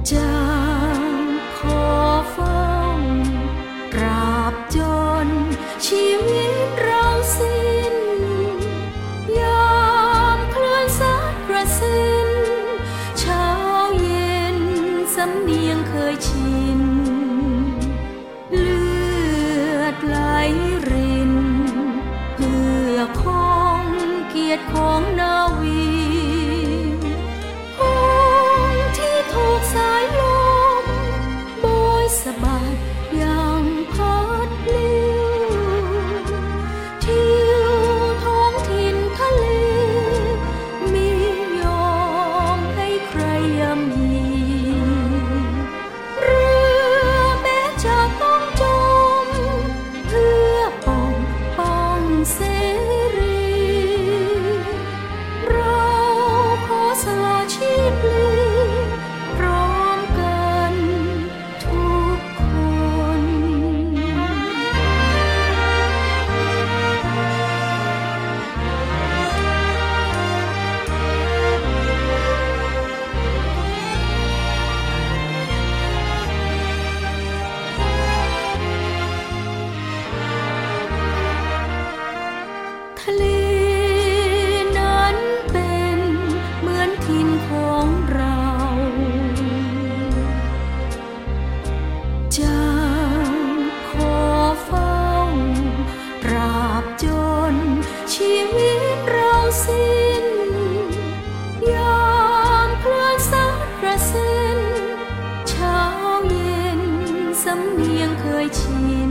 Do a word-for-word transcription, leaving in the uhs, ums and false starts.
จะขอเฝ้าตราบจนชีวิตเราสิ้นยามเคลื่อนสัตว์กระสินเช้าเย็นสำเนียงเคยชินเลือดไหลรินเพื่อคงเกียรติของนาวีถูกสายลมโบยสะบัดยังพัดลิ้วทิวท้องถิ่นทะเลมียอมให้ใครย่ำยีเรือแม้จะต้องจมเพื่อปกป้องเสรีเราขอสละชีพลีพร้อมกันทุกคนทะเลนั้นเป็นเหมือนถิ่นของเราจะขอเฝ้าตราบจนชีวิตเราสิ้นยามเคลื่อนสัตว์กระสินเช้าเย็นสำเนียงเคยชิน